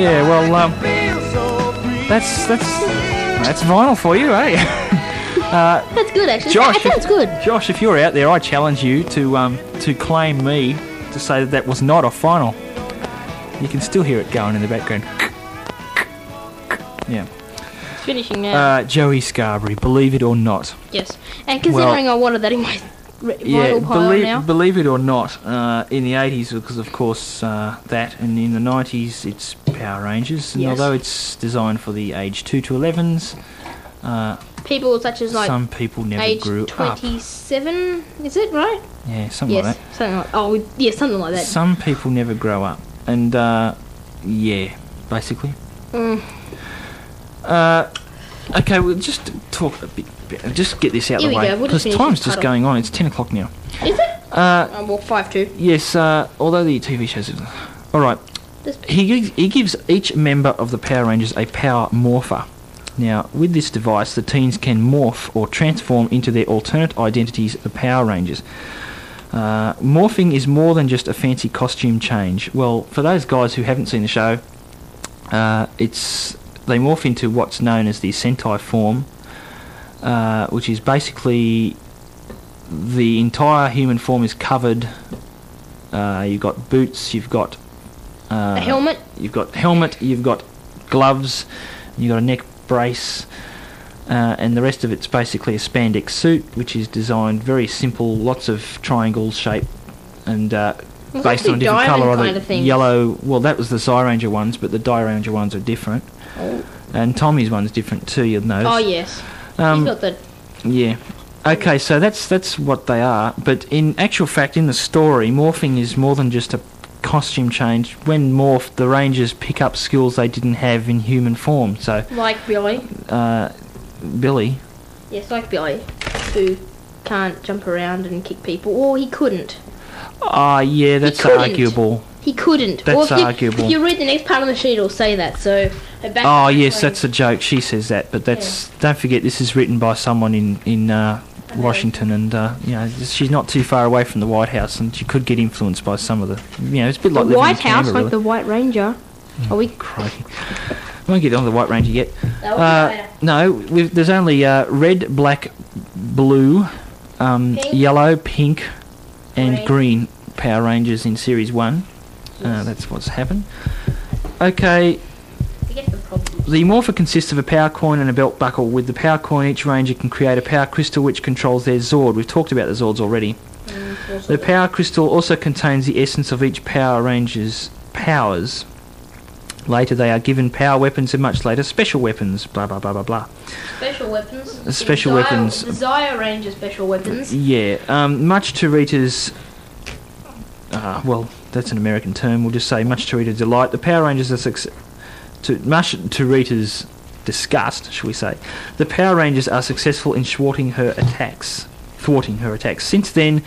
Yeah, well, that's vinyl for you, eh? That's good, actually. Josh, That sounds good. Josh, if you're out there, I challenge you to claim me to say that was not a vinyl. You can still hear it going in the background. Yeah. It's finishing now. Joey Scarberry, believe it or not. Yes. And considering I wanted that in my vinyl pile now. Believe it or not, in the 80s, because of course that, and in the 90s it's Power Rangers, and although it's designed for the age 2 to 11s, people such as like some people never age grew up. 27, is it right? Yeah, something like that. Something like that. Some people never grow up, and yeah, basically. Okay, we'll just talk a bit. Just get this out of the way, because time's just going on. It's 10 o'clock now. Is it? Well, 5-2. Yes. Although the TV shows, all right. He gives each member of the Power Rangers a power morpher. Now, with this device, the teens can morph or transform into their alternate identities, the Power Rangers. Morphing is more than just a fancy costume change. Well, for those guys who haven't seen the show, they morph into what's known as the Sentai form, which is basically the entire human form is covered. You've got boots, you've got a helmet. You've got gloves, you've got a neck brace, and the rest of it's basically a spandex suit, which is designed very simple, lots of triangle shape, and based on a different colour on the yellow. Well, that was the Zyranger ones, but the Dairanger ones are different. Oh. And Tommy's one's different too, you'll notice. Oh yes. He's got the... Yeah. Okay, so that's what they are, but in actual fact, in the story, morphing is more than just a costume change. When morphed, the Rangers pick up skills they didn't have in human form. So like Billy. Billy. Yes, like Billy, who can't jump around and kick people, or he couldn't. Yeah, that's arguable. He couldn't. That's arguable. If you read the next part of the sheet, it'll say that. So. Yes, that's a joke. She says that, but that's don't forget this is written by someone in Washington, and she's not too far away from the White House, and she could get influenced by some of the. It's a bit like the White House, Canberra, like the White Ranger. Are we? Crikey. I won't get on the White Ranger yet. No, there's only red, black, blue, yellow, pink, and green Power Rangers in Series 1. Yes. That's what's happened. Okay. The morpher consists of a power coin and a belt buckle. With the power coin, each Ranger can create a power crystal which controls their Zord. We've talked about the Zords already. The power crystal also contains the essence of each Power Ranger's powers. Later they are given power weapons, and much later special weapons. Blah blah blah blah blah. Special weapons. Special weapons. The Zyranger special weapons. Yeah. Much to Rita's. Well, that's an American term. We'll just say much to Rita's delight. The Power Rangers are much to Rita's disgust, shall we say. The Power Rangers are successful in thwarting her attacks. Since then,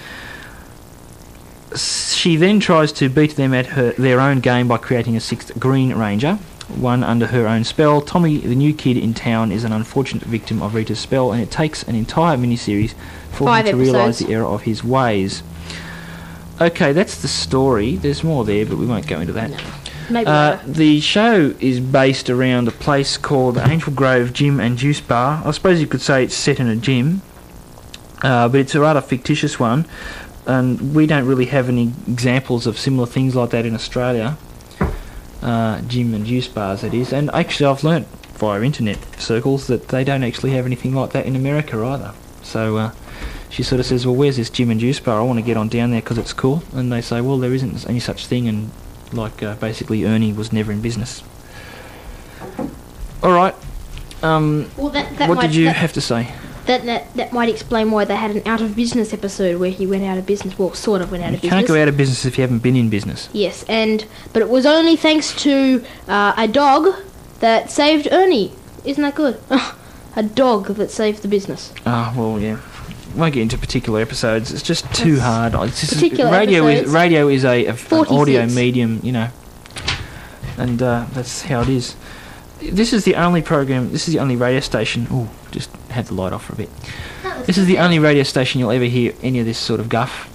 she then tries to beat them at their own game by creating a sixth Green Ranger, one under her own spell. Tommy, the new kid in town, is an unfortunate victim of Rita's spell, and it takes an entire miniseries for him to realise the error of his ways. Okay, that's the story. There's more there, but we won't go into that. No. Maybe the show is based around a place called Angel Grove Gym and Juice Bar. I suppose you could say it's set in a gym, but it's a rather fictitious one, and we don't really have any examples of similar things like that in Australia. Gym and juice bars, that is. And actually I've learnt via internet circles that they don't actually have anything like that in America either. So she sort of says, well, where's this gym and juice bar? I want to get on down there because it's cool. And they say, well, there isn't any such thing, and basically Ernie was never in business. Alright. What did you have to say? That might explain why they had an out of business episode where he went out of business. Well, sort of went out of business. You can't go out of business if you haven't been in business. Yes, but it was only thanks to a dog that saved Ernie. Isn't that good? A dog that saved the business. Well, yeah. Won't get into particular episodes. It's just too hard. It's just radio is an audio medium, and that's how it is. This is the only program. This is the only radio station. Oh, just had the light off for a bit. This is the only radio station you'll ever hear any of this sort of guff.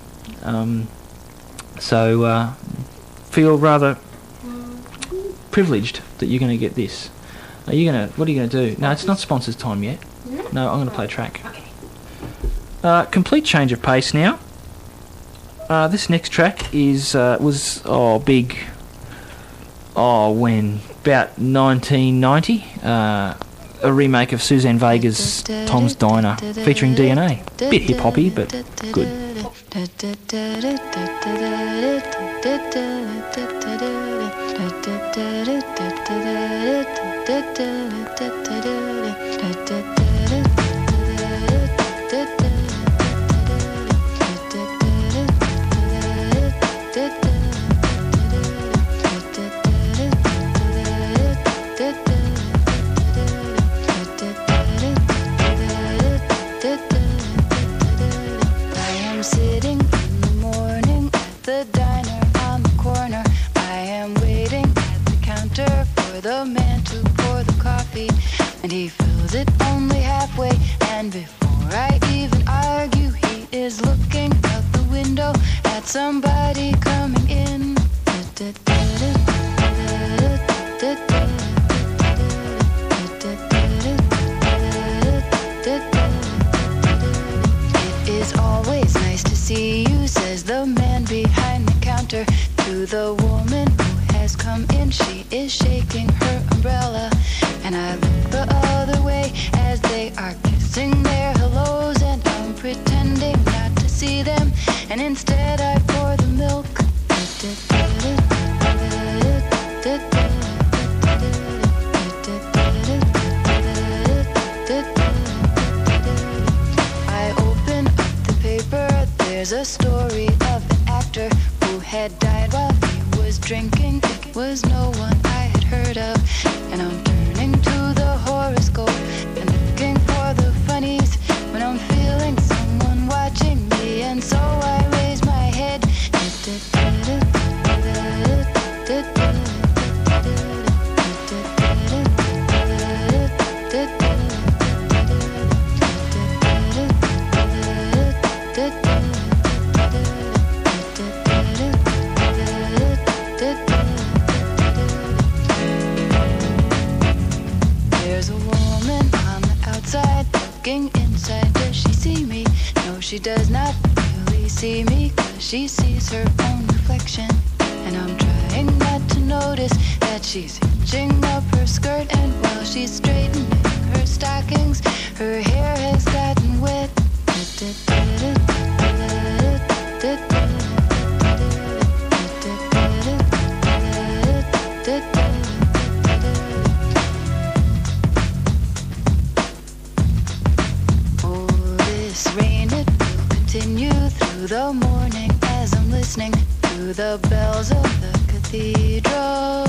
So feel rather privileged that you're going to get this. What are you going to do? No, it's not sponsors time yet. No, I'm going to play a track. Okay. Complete change of pace now. This next track was big. When about 1990. A remake of Suzanne Vega's Tom's Diner, featuring DNA. Bit hip hoppy, but good. The man to pour the coffee, and he fills it only halfway. And before I even argue, he is looking out the window at somebody coming in. It is always nice to see you, says the man behind the counter to the woman who has come in. She is shaking her umbrella, and I look the other way as they are kissing their hellos, and I'm pretending not to see them, and instead I pour the milk. I open up the paper. There's a story of an actor who had died while he was drinking. It was no one I had heard of, and I'm turning to the horoscope and looking for the funnies when I'm feeling someone watching me, and so I raise my head. There's a woman on the outside looking inside. Does she see me? No, she does not really see me, 'cause she sees her own reflection. And I'm trying not to notice that she's hitching up her skirt, and while she's straightening her stockings, her hair has gotten wet. Oh, this rain, it will continue through the morning as I'm listening to the bells of the cathedral.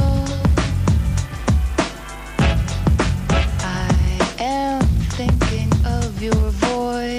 I am thinking of your voice.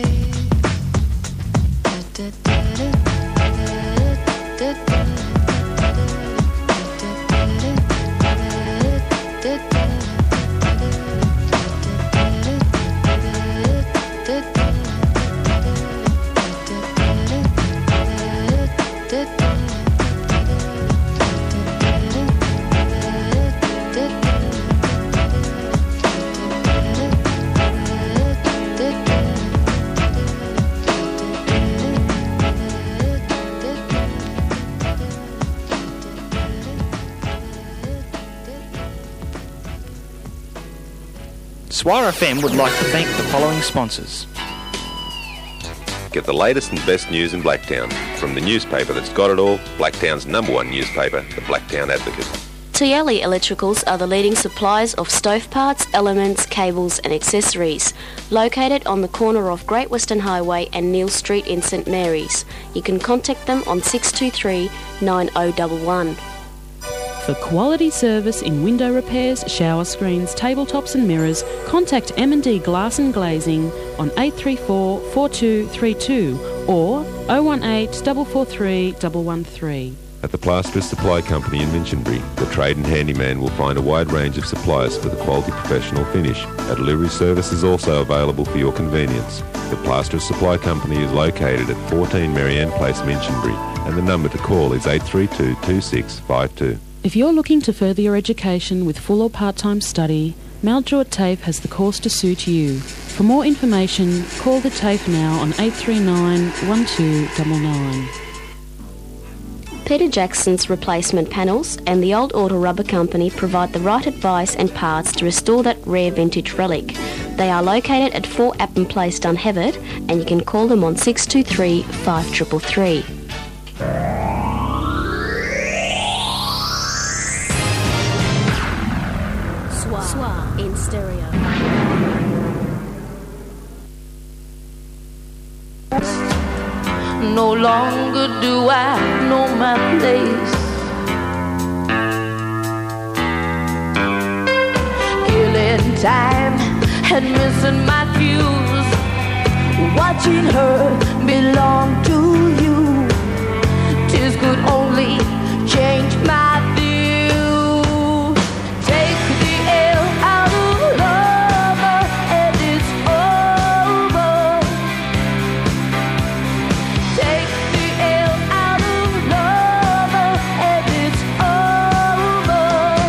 Swire FM would like to thank the following sponsors. Get the latest and best news in Blacktown from the newspaper that's got it all, Blacktown's #1 newspaper, the Blacktown Advocate. Tiali Electricals are the leading suppliers of stove parts, elements, cables and accessories. Located on the corner of Great Western Highway and Neil Street in St Mary's. You can contact them on 623 9011. For quality service in window repairs, shower screens, tabletops and mirrors, contact M&D Glass and Glazing on 834 4232 or 018 443 113. At the Plasterers Supply Company in Minchinbury, the trade and handyman will find a wide range of suppliers for the quality professional finish. A delivery service is also available for your convenience. The Plasterers Supply Company is located at 14 Marianne Place, Minchinbury, and the number to call is 832 2652. If you're looking to further your education with full or part-time study, Mount Druitt TAFE has the course to suit you. For more information, call the TAFE now on 839 1299. Peter Jackson's Replacement Panels and the Old Auto Rubber Company provide the right advice and parts to restore that rare vintage relic. They are located at 4 Appin Place, Dunhevert, and you can call them on 623 5333. Soir in stereo. No longer do I know my place. Killing time and missing my cues. Watching her belong to you. 'Tis could only change my view. Take the L out of lover and it's over. Take the L out of lover and it's over.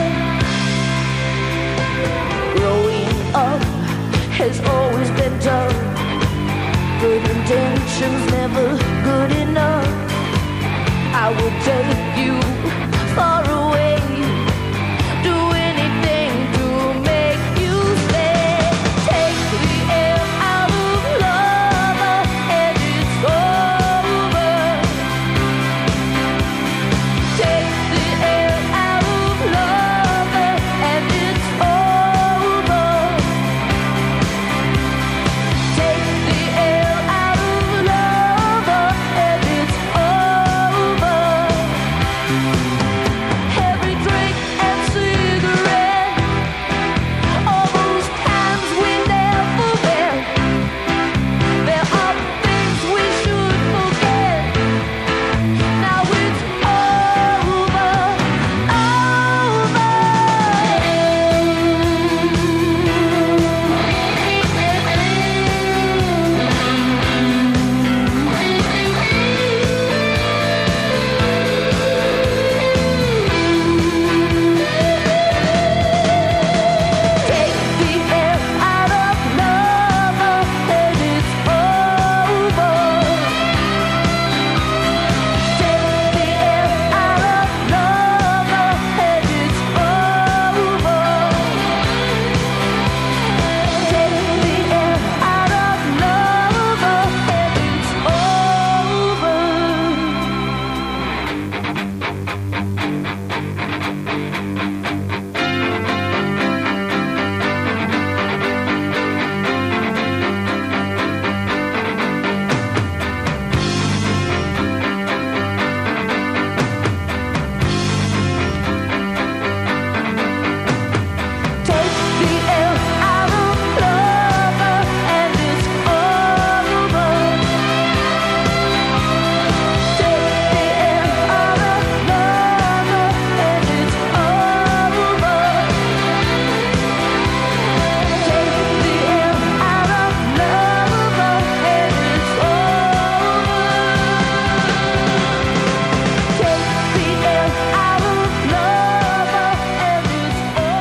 Growing up has always been tough. Good intentions never good enough. I will take you far away. Do anything to make you stay. Take the air out of lover and it's over. Take the air out of lover and it's over. Take the air out of lover and it's over. Every drink and cigarette, all those times we never met. There are things we should forget. Now it's over, Take the air out of lover and it's over. Take the air out of lover and it's over. Take the air out of lover and it's Take the air out of lover and it's over. Take the air out of lover and it's over. Take the air out of lover and it's over. Take the air out of lover and it's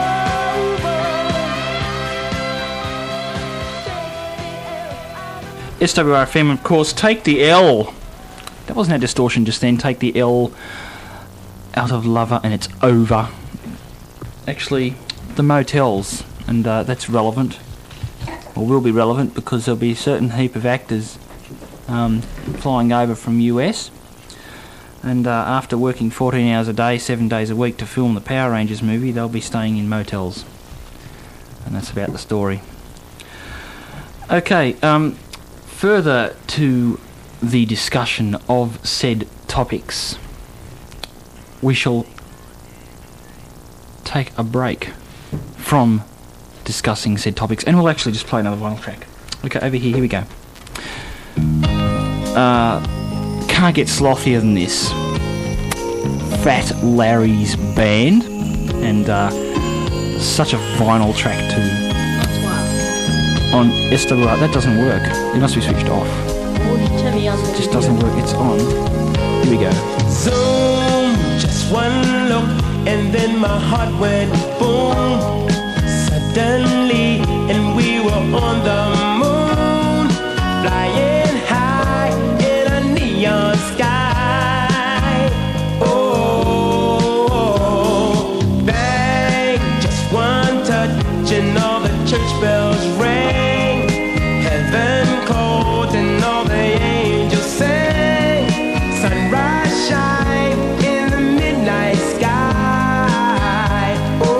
SWRFM, of course, Take the L. That wasn't a distortion just then. Take the L out of lover and it's over. Actually, the motels, and that's relevant, or will be relevant, because there'll be a certain heap of actors flying over from US, and after working 14 hours a day, 7 days a week to film the Power Rangers movie, they'll be staying in motels. And that's about the story. Okay, further to the discussion of said topics, we shall take a break from discussing said topics, and we'll actually just play another vinyl track. Okay, over here we go. Can't get slothier than this. Fat Larry's Band, and such a vinyl track too. On SWR, that doesn't work. It must be switched off. It just doesn't work. It's on. Here we go. Zoom, just one look and then my heart went boom suddenly, and we were on the moon, flying high in a neon sky. Oh, bang, just one touch and all the church bells rang, heaven called and all the angels sang, sunrise shine in the midnight sky.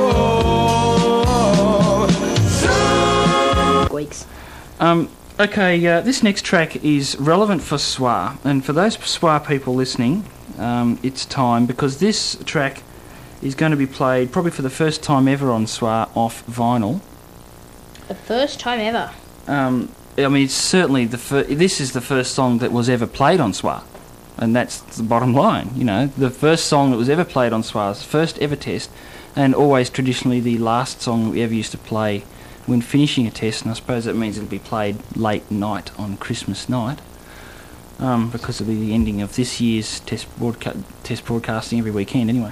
Oh, Weeks. Okay, this next track is relevant for SWA, and for those SWA people listening, it's time, because this track is going to be played probably for the first time ever on SWA off vinyl. The first time ever. I mean, it's certainly this is the first song that was ever played on SWA, and that's the bottom line. You know, the first song that was ever played on SWA's first ever test, and always traditionally the last song we ever used to play when finishing a test, and I suppose that means it'll be played late night on Christmas night, because it'll be the ending of this year's test broadcasting every weekend anyway.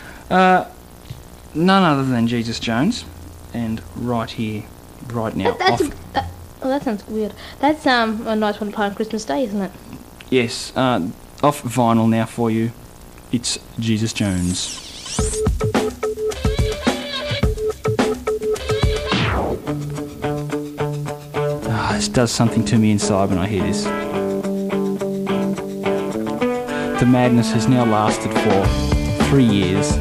None other than Jesus Jones, and right here, right now. That sounds weird. That's a nice one to play on Christmas Day, isn't it? Yes, off vinyl now for you. It's Jesus Jones. This does something to me inside when I hear this. The madness has now lasted for 3 years.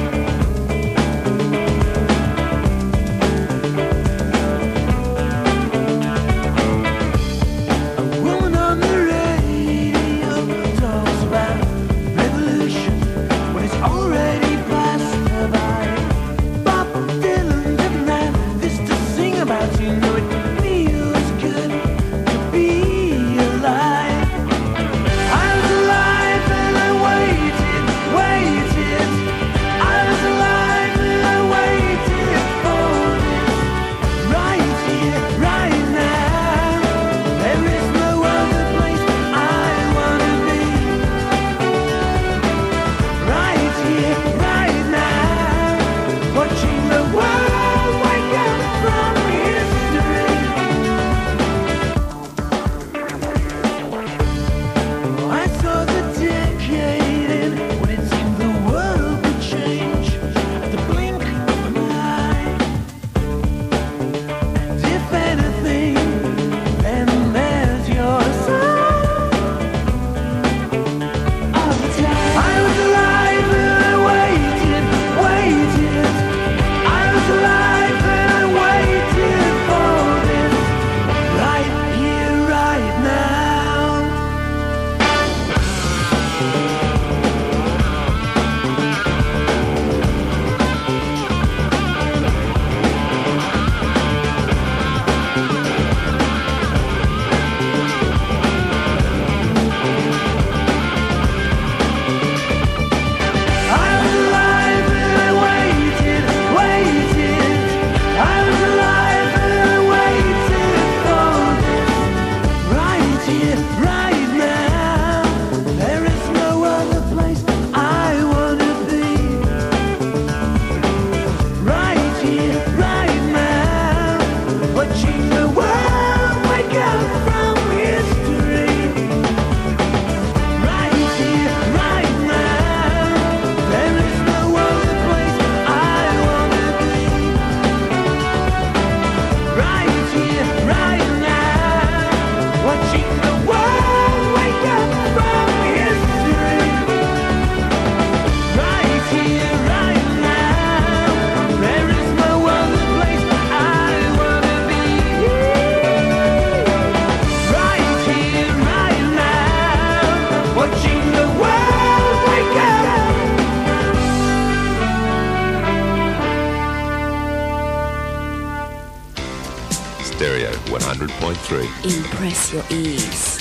Stereo 100.3. Impress your ears.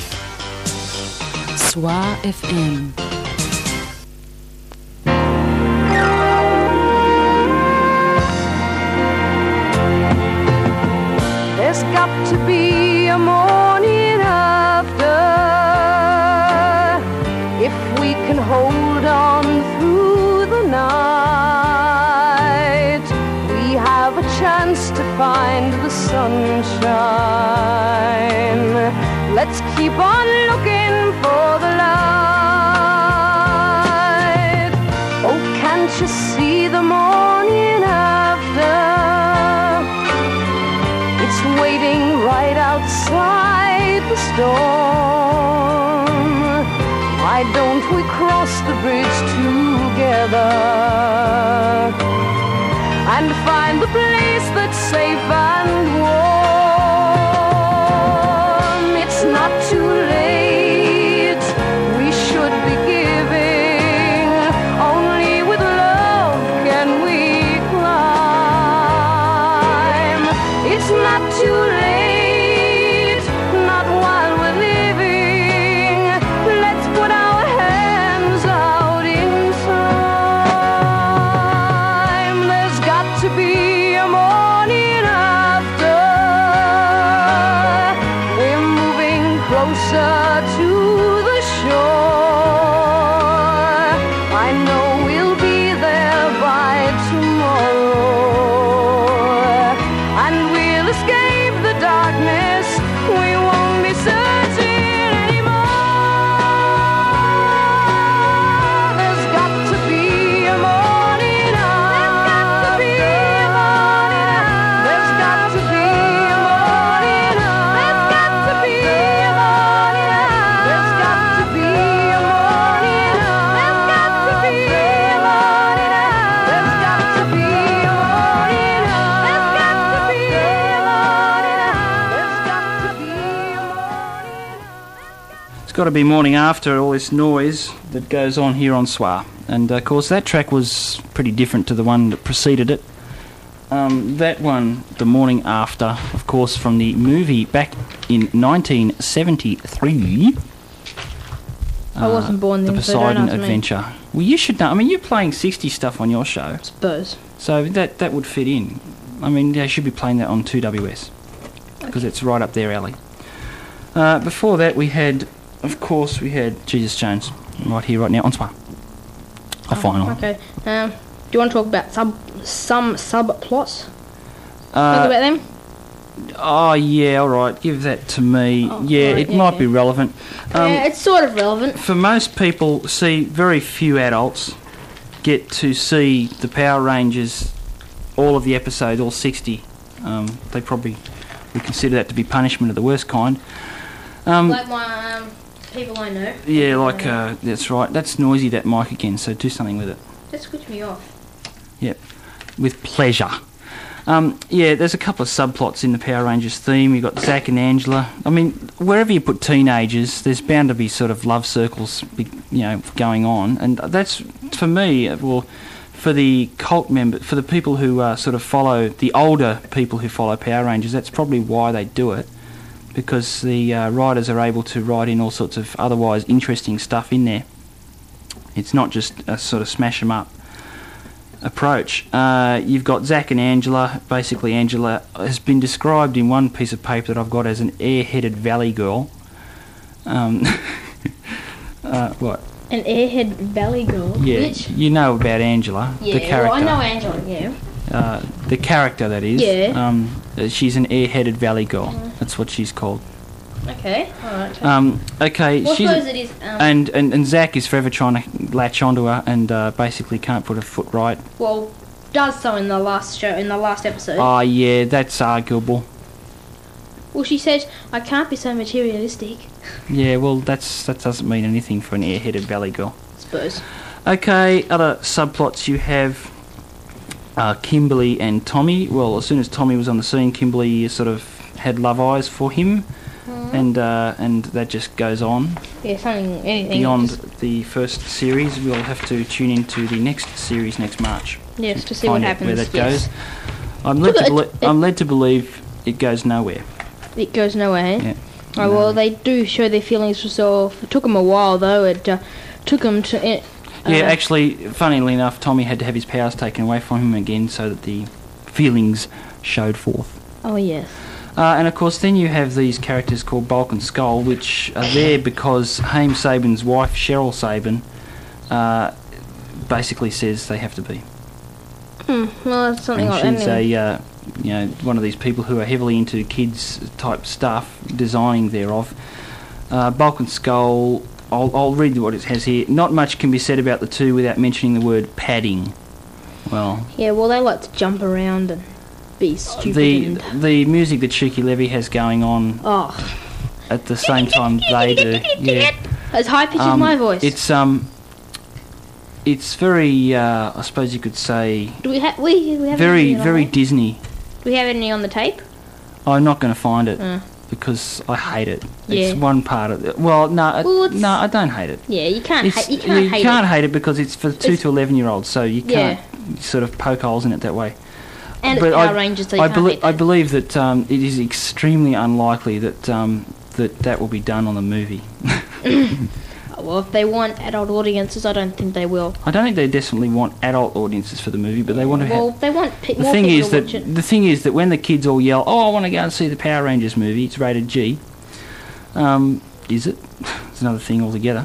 SWA FM. There's got to be a morning after, if we can hold on through the night. keep on looking for the light. Oh, can't you see the morning after? It's waiting right outside the storm. Why don't we cross the bridge together and find the place that's safe and warm? It's not too late, we should be giving. Only with love can we climb. It's not too late, not while we're living. Let's put our hands out in time. There's got to be a morning after. We're moving closer to the shore. I know we'll be there by tomorrow, and we'll escape the darkness. We won't be searching anymore. There's got to be a morning after. There's got to be a morning after. There's got to be a morning after. There's got to be a morning after. There's got to be a morning after. There's got to be a morning after. There's got to be a morning after. It's got to be morning after all this noise that goes on here on SWA. And of course that track was pretty different to the one that preceded it. That one, The Morning After, of course from the movie back in 1973. I wasn't born The then, so don't Poseidon ask me. Adventure. Well, you should know. I mean, you're playing 60 stuff on your show, Suppose. so that would fit in. I mean, they should be playing that on 2WS because it's right up their alley. Before that, we had, of course, Jesus Jones right here, right now on SWA. A final. Okay. Do you want to talk about some subplots? Uh, Talk about them? Oh yeah, all right. Give that to me. Oh, yeah, right, it might okay. be relevant. Yeah, it's sort of relevant. For most people, very few adults get to see the Power Rangers, all of the episodes, all 60. They probably would consider that to be punishment of the worst kind. Like my people I know. Yeah, like that's right. That's noisy, that mic again. So do something with it. Just switch me off. Yep, with pleasure. Yeah, there's a couple of subplots in the Power Rangers theme. You've got Zack and Angela. I mean, wherever you put teenagers, there's bound to be sort of love circles, going on. And that's, for me, well, for the cult members, for the people who sort of follow, the older people who follow Power Rangers, that's probably why they do it. Because the writers are able to write in all sorts of otherwise interesting stuff in there. It's not just a sort of smash 'em up approach. You've got Zack and Angela. Basically, Angela has been described in one piece of paper that I've got as an airheaded valley girl. What? An airhead valley girl. Yeah, Which? you know about Angela, Yeah, the character. well, I know Angela, yeah. The character, that is. Yeah. She's an airheaded valley girl. That's what she's called. Okay, alright. Okay, Well, I she's suppose it is. and Zack is forever trying to latch onto her and basically can't put her foot right. Well, does so in the last show, in the last episode. Oh yeah, that's arguable. Well, she said, I can't be so materialistic. Yeah, well that doesn't mean anything for an airheaded valley girl. I suppose. Okay, other subplots you have Kimberly and Tommy. Well, as soon as Tommy was on the scene, Kimberly sort of had love eyes for him. And that just goes on. Yeah, anything. Beyond the first series, we'll have to tune into the next series next March. Yes, to see what find out happens. where that yes. goes. I'm led to believe it goes nowhere. It goes nowhere. Yeah. Oh, well, they do show their feelings for so. It took them a while, though. It took them to. Yeah, actually, funnily enough, Tommy had to have his powers taken away from him again so that the feelings showed forth. Oh, yes. And of course, then you have these characters called Bulk and Skull, which are there because Haim Saban's wife, Cheryl Saban, basically says they have to be. Well, it's something And like she's that. Anyway. one of these people who are heavily into kids type stuff, designing thereof. Bulk and Skull, I'll read what it has here. Not much can be said about the two without mentioning the word padding. Well... Yeah, well, they like to jump around and be stupid. The music that Cheeky Levy has going on at the same time they do. Yeah. As high pitch as my voice. It's very, I suppose you could say... Do we have... We have very, any very Disney. Do we have any on the tape? I'm not going to find it. Because I hate it. Yeah. It's one part of it. Well, no, I don't hate it. Yeah, you can't hate it. You can't hate it because it's for 2 to 11-year-olds, so you can't sort of poke holes in it that way. And it's Power Rangers, so you can't hate that. I believe that it is extremely unlikely that that will be done on the movie. Well, if they want adult audiences, I don't think they will. I don't think they definitely want adult audiences for the movie, but they want to. Well, they want more people to watch it. The thing is that when the kids all yell, "Oh, I want to go and see the Power Rangers movie," it's rated G. Is it? It's another thing altogether.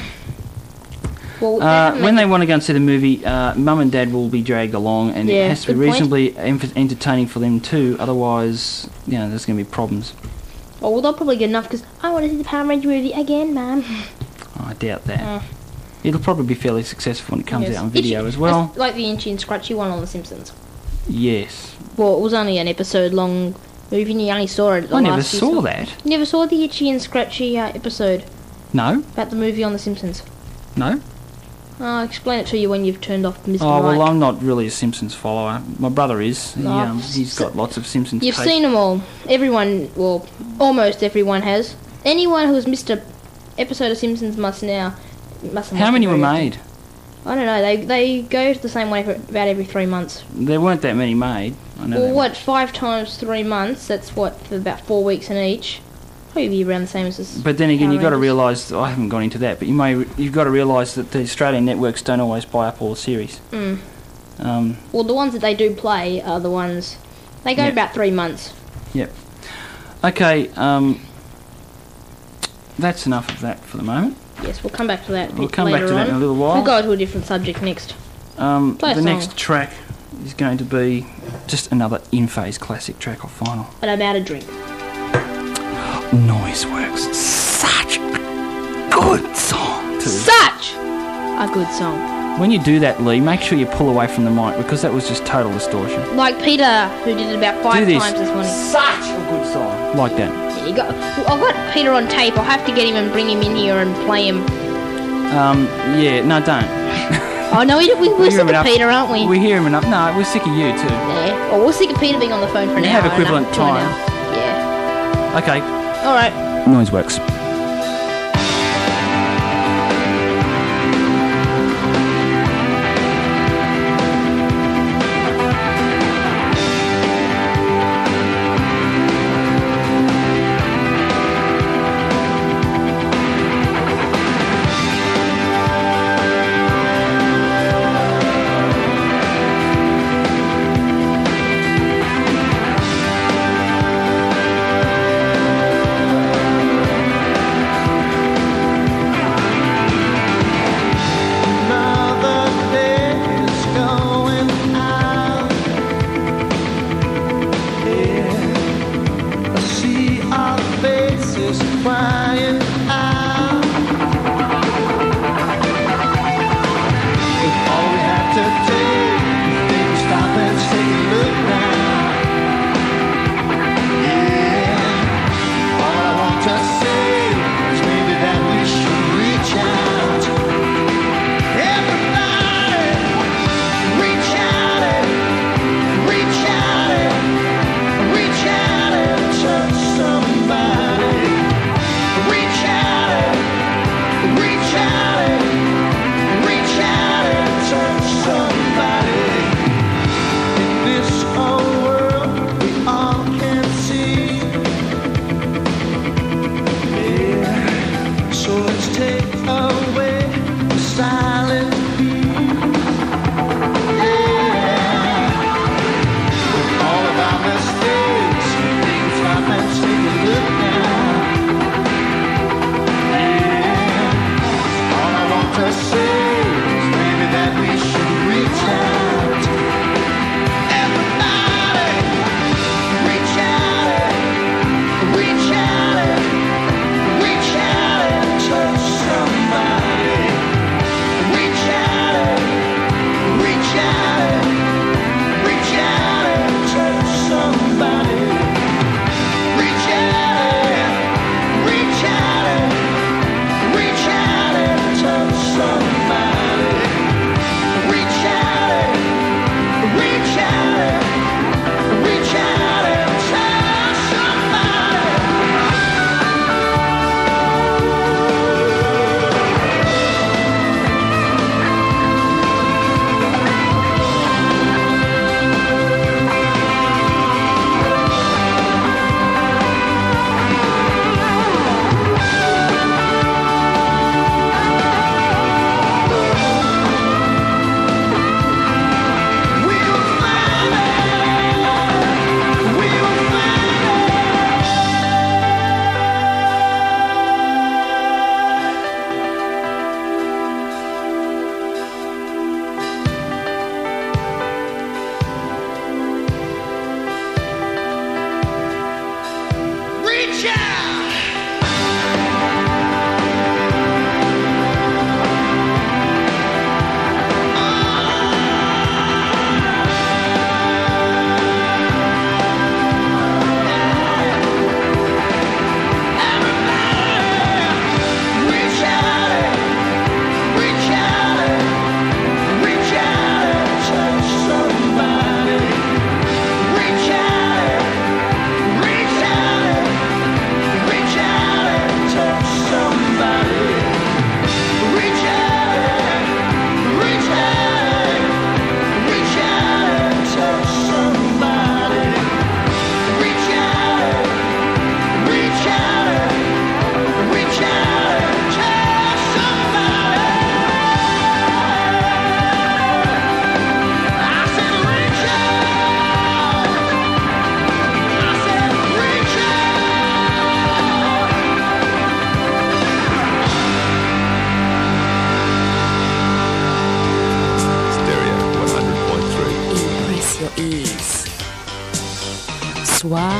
Well, when they want to go and see the movie, Mum and Dad will be dragged along, and it has to be reasonably entertaining for them too. Otherwise, there's going to be problems. Oh, well, they'll probably get enough because I want to see the Power Ranger movie again, Mum. I doubt that. It'll probably be fairly successful when it comes out on video as well. Like the Itchy and Scratchy one on The Simpsons. Yes. Well, it was only an episode-long movie, and you only saw it. I never saw that. You never saw the Itchy and Scratchy episode? No. About the movie on The Simpsons? No. I'll explain it to you when you've turned off Mr. Oh, well, Mike. I'm not really a Simpsons follower. My brother is. He's got lots of Simpsons You've tape. seen them all. Everyone, well, almost everyone has. Anyone who's missed an episode of Simpsons must have How many were made? I don't know. They go the same way for about every 3 months. There weren't that many made. I know. Well, what, 5 times 3 months? That's what, for about 4 weeks in each. Probably around the same as this. But then again, you've got to realise, I haven't gone into that, but you've got to realise that the Australian networks don't always buy up all the series. Well, the ones that they do play are the ones, they go about 3 months. Yep. Okay, that's enough of that for the moment. Yes, we'll come back to that. We'll come back to that in a little while. We'll go to a different subject next. The next track is going to be just another in-phase classic track off vinyl. But I'm out of drink. Noiseworks. Such a good song. Such a good song. When you do that, Lee, make sure you pull away from the mic because that was just total distortion. Like Peter, who did it about 5 times this morning. Such a good song. Like that. Yeah, I've got Peter on tape. I'll have to get him and bring him in here and play him. Yeah, no, don't. Oh, no, we're sick of Peter, aren't we? We hear him enough. No, we're sick of you too. Yeah. Oh, we're sick of Peter being on the phone for an hour. Have equivalent time. Yeah. Okay. All right. Noiseworks.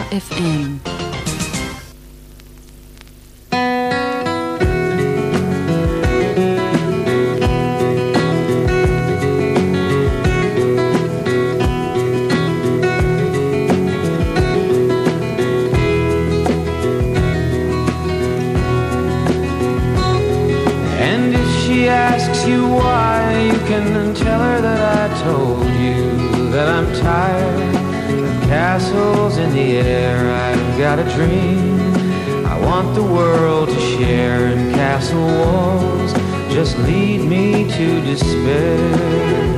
FM. And if she asks you why, you can tell her that I told you that I'm tired of castles in the air. I've got a dream I want the world to share, and castle walls just lead me to despair.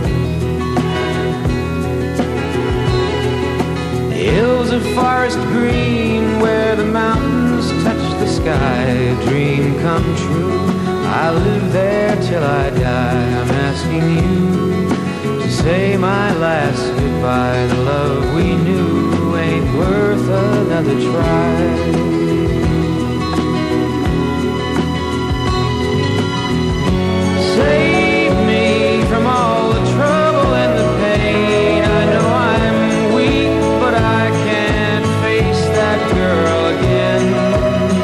Hills of forest green where the mountains touch the sky, a dream come true. I'll live there till I die. I'm asking you to say my last goodbye. The love we knew ain't worth another try. Save me from all the trouble and the pain. I know I'm weak, but I can't face that girl again.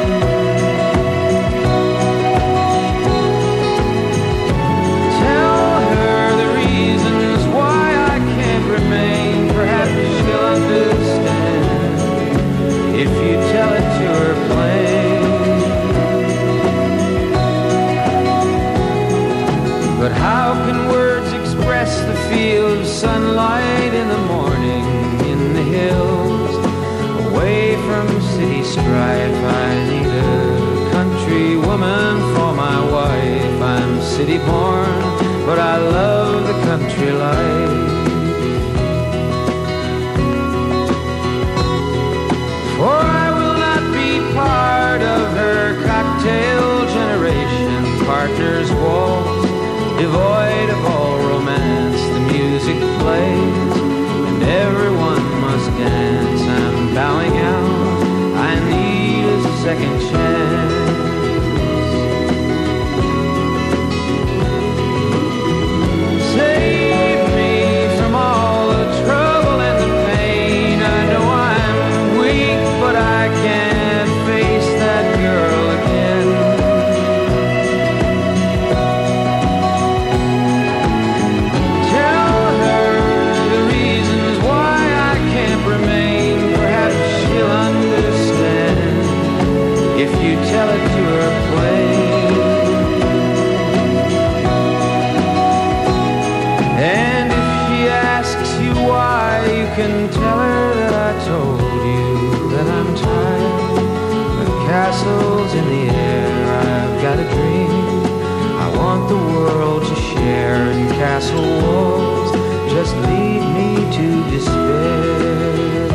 If you tell it to her plain. But how can words express the feel of sunlight in the morning in the hills, away from city strife? I need a country woman for my wife. I'm city born, but I love the country life. For I will not be part of her cocktail generation. Partners waltz, devoid of all romance. The music plays, and everyone must dance. I'm bowing out, I need a second chance. Save me from all the trouble and the pain. I know I'm weak, but I can't face that girl again. Tell her the reasons why I can't remain. Perhaps she'll understand if you tell it to her plain. And if she asks you why, you can tell her that I told you that I'm tired of castles in the air. I've got a dream I want the world to share, and castle walls just lead me to despair.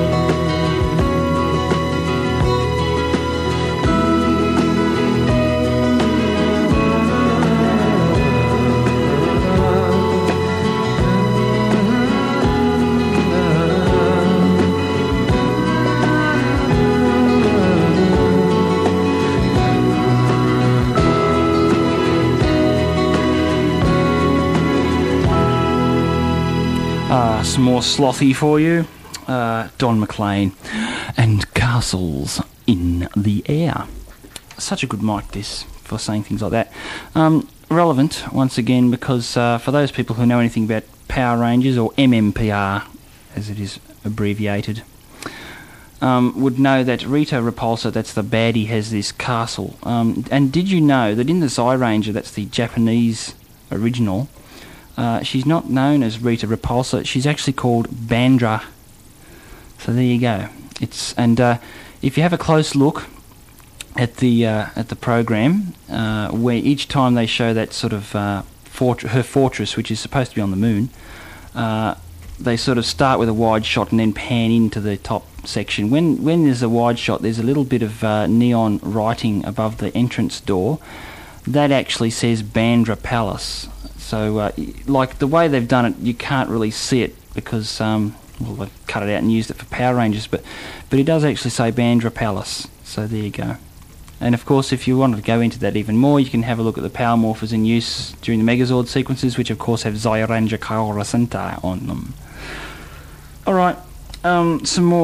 Some more slothy for you. Don McLean and Castles in the Air. Such a good mic, this, for saying things like that. Relevant, once again, because for those people who know anything about Power Rangers, or MMPR, as it is abbreviated, would know that Rita Repulsa, that's the baddie, has this castle. And did you know that in the Zyranger, that's the Japanese original, she's not known as Rita Repulsa, she's actually called Bandra. So there you go. If you have a close look at the program, where each time they show that sort of her fortress, which is supposed to be on the moon, they sort of start with a wide shot and then pan into the top section. When there's a wide shot, there's a little bit of neon writing above the entrance door that actually says Bandra Palace. So, like the way they've done it, you can't really see it because they've cut it out and used it for Power Rangers, but it does actually say Bandra Palace. So there you go. And of course, if you wanted to go into that even more, you can have a look at the Power Morphers in use during the Megazord sequences, which of course have Zyranger Kaora Sentai on them. Alright, some more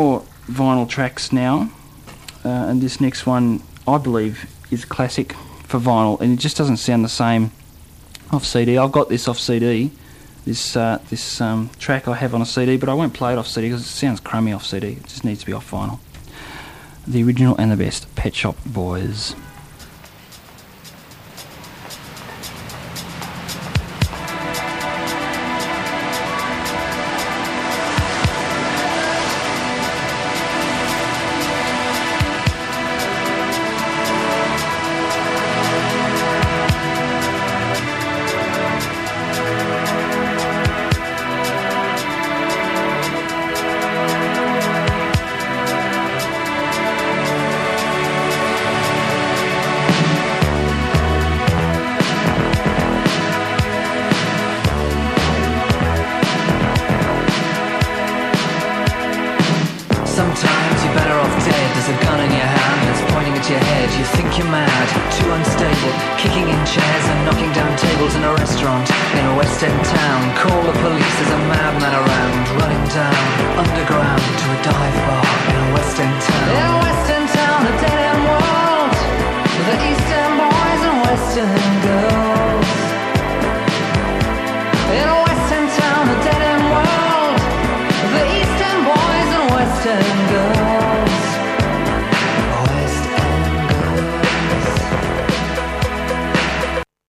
vinyl tracks now, and this next one I believe is classic for vinyl, and it just doesn't sound the same off CD. I've got this off CD, this track I have on a CD, but I won't play it off CD because it sounds crummy off CD. It just needs to be off vinyl. The original and the best, Pet Shop Boys. Sometimes you're better off dead. There's a gun in your hand that's pointing at your head. You think you're mad, too unstable, kicking in chairs and knocking down tables in a restaurant in a West End town. Call the police, there's a madman around, running down underground to a dive bar in a West End town.